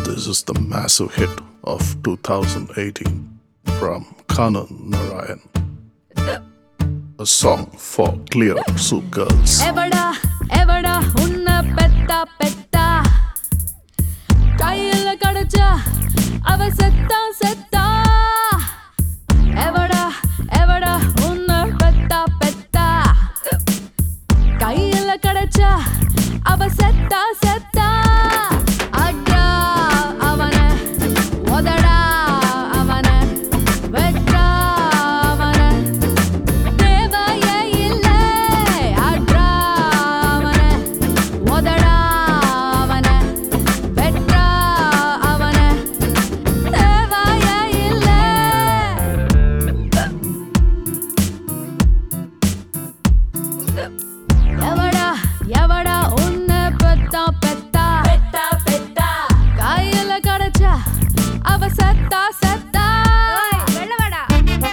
This is the massive hit of 2018 from Kanan Narayan. A song for clear soup girls. Evada, evada, unna petta petta. Kaiyila kadacha, ava setta setta. Evada, evada, unna petta petta. Kaiyila kadacha, ava setta setta. Adra avana, odada avana, vetra avana. தேவையே இல்லை அட்ரா அவன உதடா அவன வெட்ரா அவன தேவையே இல்லை எவடா எவடா உன்னை பெத்தா பெத்தா பெத்தா பெத்தா கையில கிடைச்சா அவ செத்தா செத்தா வெள்ளவடா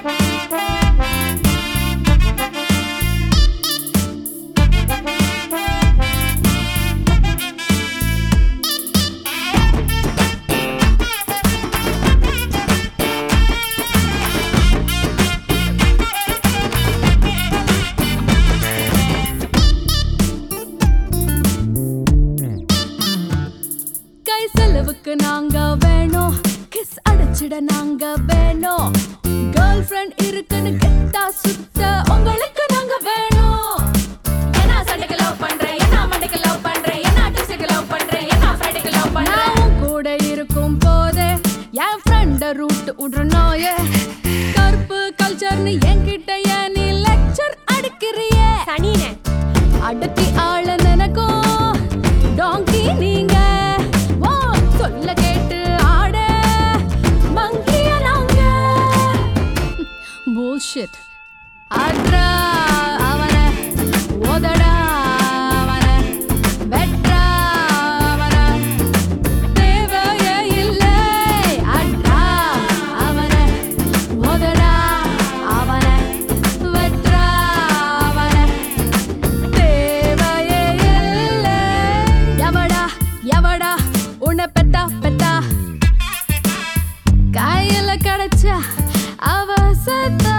கை செலவுக்கு நாங்க வேணும் கிஸ் அடிச்சிட நாங்க வேணும் கேர்ள் ஃப்ரெண்ட் இருக்குன்னு கெட்டா சுத்த உங்களுக்கு நாங்க வேணும் என்ன சண்டைக்கு லவ் பண்றேன் என்ன மண்டைக்கு லவ் பண்றேன் என்ன டியூஸ்டேக்கு லவ் பண்றேன் என்ன ஃப்ரைடேக்கு லவ் பண்றேன் நான் கூட இருக்கும் போதே என் ஃப்ரெண்ட ரூட் விடுறனோயே கருப்பு கல்ச்சர்னு என்கிட்ட ஏன் நீ லெக்சர் அடிக்கிறியே சனினே அடுத்தி ஆள நினைக்கும் டாங்கி நீங்க ஓ சொல்ல கேட்டு ஆட மங்கிய நாங்க bullshit அட்ரா அவன உதடா அவன வெட்ரா அவன தேவையே இல்லை அட்ரா அவன உதடா அவன வெட்ரா அவன தேவையே இல்லை எவடா எவடா உன்னை பெத்தா பெத்தா கையில கிடைச்சா அவ செத்தா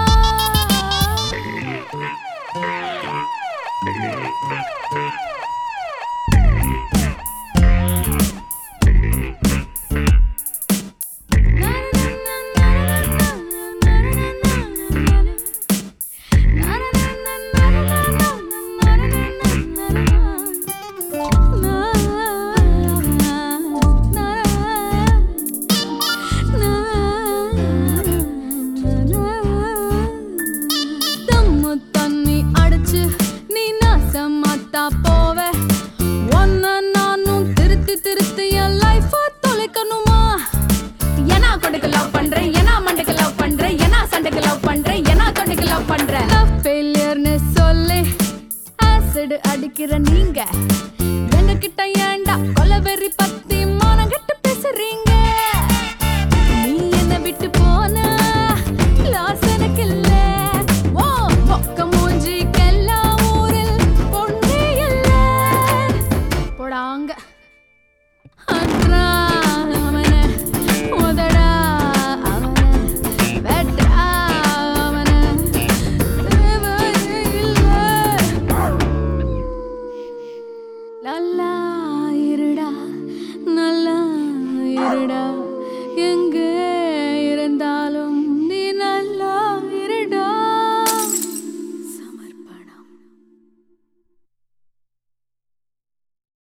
தம்மு தண்ணி அடிச்சு நீ நாசமாத்தா போவே ஒன்ன நானும் திருத்தி திருத்தி என் லைஃப தொலைக்கணுமா ஏன்னா கொண்டுக்கு லவ் பண்றேன் ஏன்னா மண்டைக்கு லவ் பண்றேன் ஏன்னா சண்டைக்கு லவ் பண்றேன் ஏன்னா தொண்டைக்கு லவ் பண்றேன் லவ் ஃபெயிலியர்னு சொல்லி ஆசிட் அடிக்கிற நீங்க எங்க கிட்ட ஏண்டா கொலவெறி பத்தி மானம் கெட்டு பேசுறீங்க நீ என்ன விட்டு போனா லாஸ் எனக்கு இல்ல ஓ மொக்க மூஞ்சிக்கெல்லாம் ஊரில் பொண்ணே இல்ல போடாங்க அட்ரா அவன உதடா அவன வெட்ரா அவன தேவையே இல்லை நல்லா இருடா நல்லா இருடா எங்க